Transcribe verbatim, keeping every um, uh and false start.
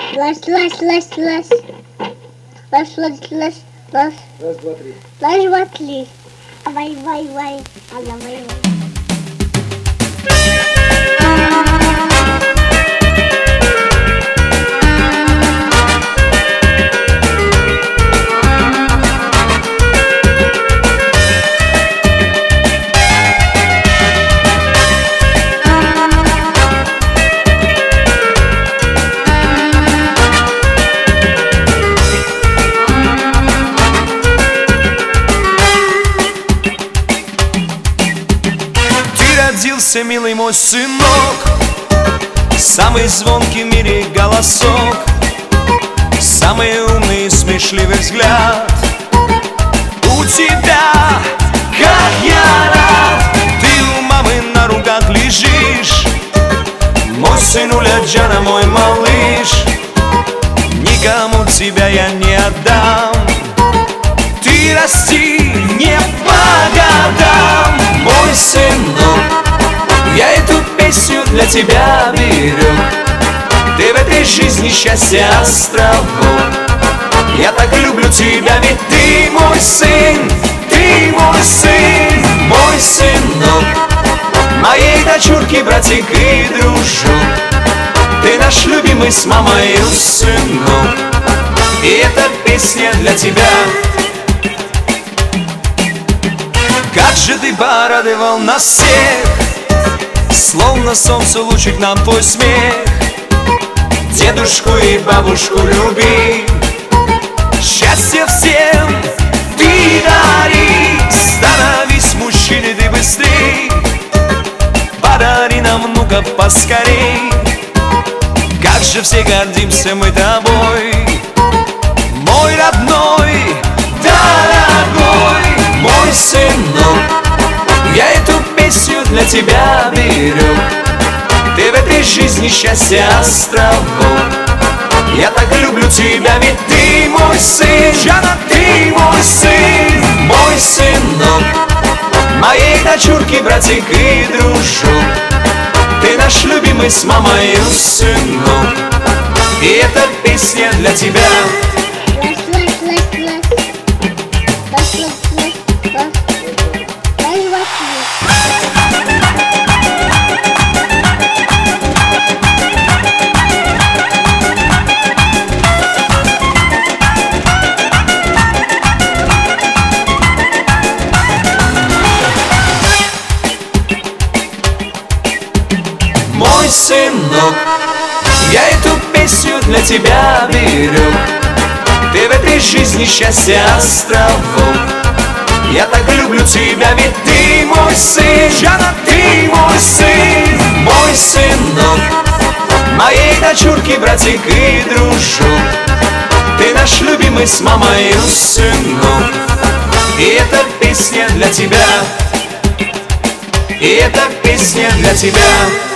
Лась, лась, лась, лась. Лась, лась, лась, лась. Раз, два, три. Раз, два, три. Вай, вай, вай. А давай, вай. Родился, милый мой сынок, самый звонкий в мире голосок, самый умный и смешливый взгляд. У тебя, как я рад, ты у мамы на руках лежишь, мой сынуля Джана, мой малыш. Никому тебя я не отдам, ты расти не по годам, мой сынок. Я эту песню для тебя беру, ты в этой жизни счастье островок. Я так люблю тебя, ведь ты мой сын, ты мой сын, мой сынок, моей дочурки, братик и дружок. Ты наш любимый с мамой сынок, и эта песня для тебя. Как же ты порадовал нас всех, словно солнце лучик нам твой смех. Дедушку и бабушку люби, счастье всем ты дари. Становись мужчиной ты быстрей, подари нам внука поскорей. Как же все гордимся мы тобой, мой родной, дорогой, мой сынок. Я эту песню для тебя беру, ты в этой жизни счастье островок. Я так люблю тебя, ведь ты мой сын, Джана, ты мой сын, мой сынок, моей дочурки, братик и дружок. Ты наш любимый с мамой сынок, и эта песня для тебя. Мой сынок, я эту песню для тебя беру, ты в этой жизни счастье островок. Я так люблю тебя, ведь ты мой сын, Джана, ты мой сын, мой сынок, моей дочурки, братик и дружок. Ты наш любимый с мамой сынок, и эта песня для тебя, и эта песня для тебя.